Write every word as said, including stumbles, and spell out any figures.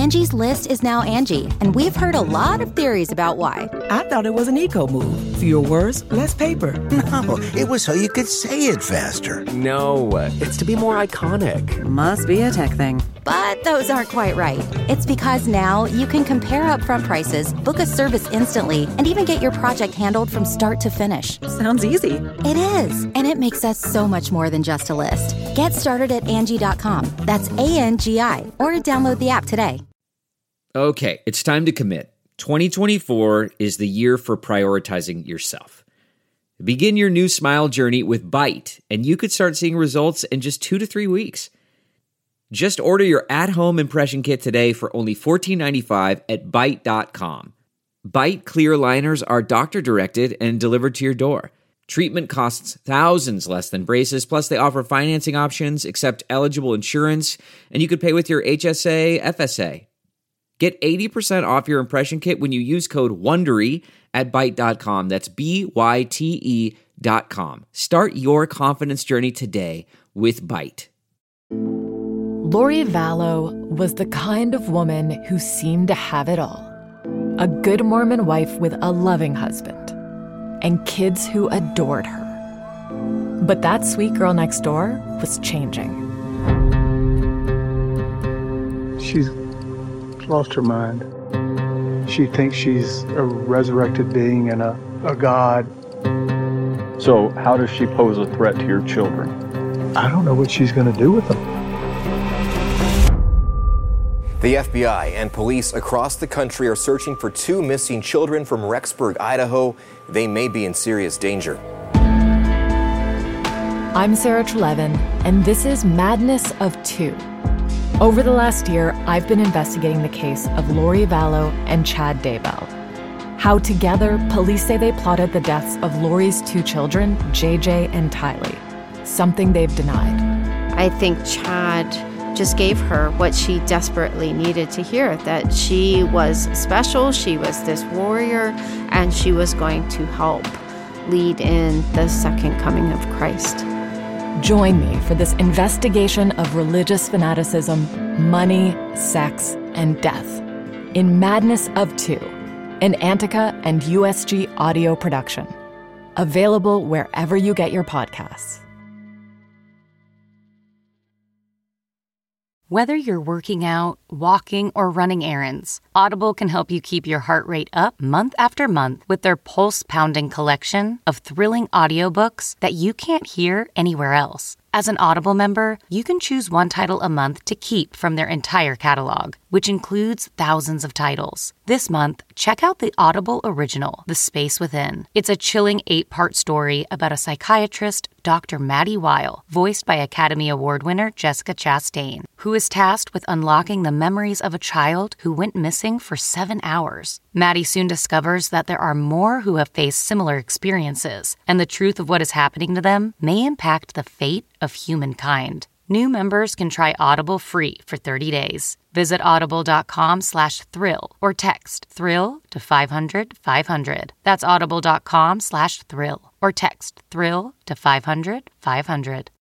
Angie's List is now Angie, and we've heard a lot of theories about why. I thought it was an eco move. Fewer words, less paper. No, it was so you could say it faster. No, it's to be more iconic. Must be a tech thing. But those aren't quite right. It's because now you can compare upfront prices, book a service instantly, and even get your project handled from start to finish. Sounds easy. It is, and it makes us so much more than just a list. Get started at Angie dot com. That's A N G I, or download the app today. Okay, it's time to commit. twenty twenty-four is the year for prioritizing yourself. Begin your new smile journey with Byte, and you could start seeing results in just two to three weeks. Just order your at-home impression kit today for only fourteen ninety-five at Byte dot com. Byte clear liners are doctor-directed and delivered to your door. Treatment costs thousands less than braces, plus they offer financing options, accept eligible insurance, and you could pay with your H S A, F S A. Get eighty percent off your impression kit when you use code WONDERY at Byte dot com. That's B Y T E dot com. Start your confidence journey today with Byte. Lori Vallow was the kind of woman who seemed to have it all. A good Mormon wife with a loving husband, and kids who adored her. But that sweet girl next door was changing. She's lost her mind. She thinks she's a resurrected being and a, a god. So how does she pose a threat to your children? I don't know what she's going to do with them. The F B I and police across the country are searching for two missing children from Rexburg, Idaho. They may be in serious danger. I'm Sarah Trelevin, and this is Madness of Two. Over the last year, I've been investigating the case of Lori Vallow and Chad Daybell. How together, police say they plotted the deaths of Lori's two children, J J and Tylee, something they've denied. I think Chad just gave her what she desperately needed to hear, that she was special, she was this warrior, and she was going to help lead in the second coming of Christ. Join me for this investigation of religious fanaticism, money, sex, and death in Madness of Two, an Antica and U S G audio production. Available wherever you get your podcasts. Whether you're working out, walking, or running errands, Audible can help you keep your heart rate up month after month with their pulse-pounding collection of thrilling audiobooks that you can't hear anywhere else. As an Audible member, you can choose one title a month to keep from their entire catalog, which includes thousands of titles. This month, check out the Audible original, The Space Within. It's a chilling eight-part story about a psychiatrist, Doctor Maddie Weil, voiced by Academy Award winner Jessica Chastain, who is tasked with unlocking the memories of a child who went missing for seven hours. Maddie soon discovers that there are more who have faced similar experiences, and the truth of what is happening to them may impact the fate of humankind. New members can try Audible free for thirty days. Visit audible.com slash thrill or text thrill to five hundred five hundred. That's audible.com slash thrill or text thrill to five hundred five hundred.